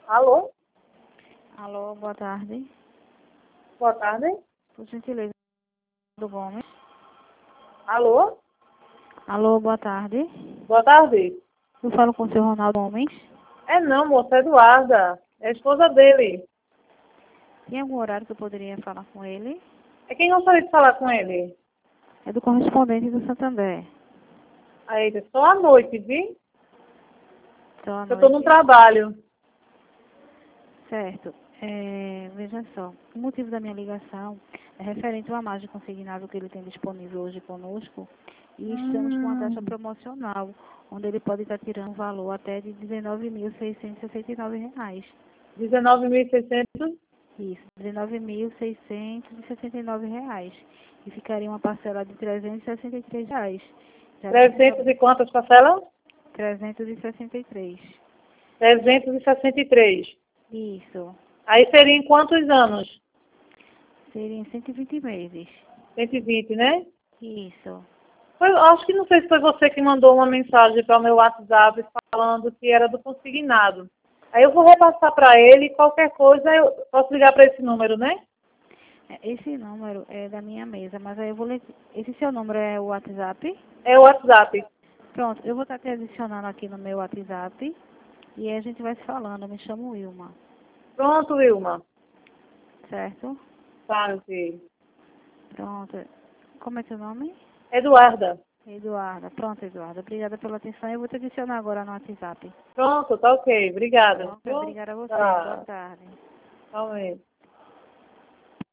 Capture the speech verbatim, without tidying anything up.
Alô? Alô, boa tarde. Boa tarde. Por gentileza, do Gomes. Alô? Alô, boa tarde. Boa tarde. Eu falo com o senhor Ronaldo Gomes. É não, moça, é Eduarda. É a esposa dele. Tem algum horário que eu poderia falar com ele? É quem gostaria de falar com ele? É do correspondente do Santander. Aí, é só à noite, viu? Então, à Eu estou no noite. trabalho. Certo. É, veja só, o motivo da minha ligação é referente ao margem consignado que ele tem disponível hoje conosco e estamos com uma taxa Hum, promocional, onde ele pode estar tirando um valor até de dezenove mil seiscentos e sessenta e nove reais. dezenove mil e seiscentos. Isso, dezenove mil seiscentos e sessenta e nove reais. E ficaria uma parcela de trezentos e sessenta e três reais. Já que você trezentos sabe, e quantas parcelas? trezentos e sessenta e três. trezentos e sessenta e três. Isso. Aí seria em quantos anos? Seriam cento e vinte meses. cento e vinte, né? Isso. Foi, acho que não sei se foi você que mandou uma mensagem para o meu WhatsApp falando que era do consignado. Aí eu vou repassar para ele, qualquer coisa eu posso ligar para esse número, né? É, esse número é da minha mesa, mas aí eu vou ler. Esse seu número é o WhatsApp? É o WhatsApp. Pronto, eu vou estar te adicionando aqui no meu WhatsApp e aí a gente vai se falando. Eu me chamo Wilma, Pronto, Wilma. certo? Claro que. Pronto. Como é teu nome? Eduarda. Eduarda. Pronto, Eduarda. Obrigada pela atenção. Eu vou te adicionar agora no WhatsApp. Pronto, tá ok. Obrigada. Pronto, obrigada a você. Boa Tá. tarde. Calma aí.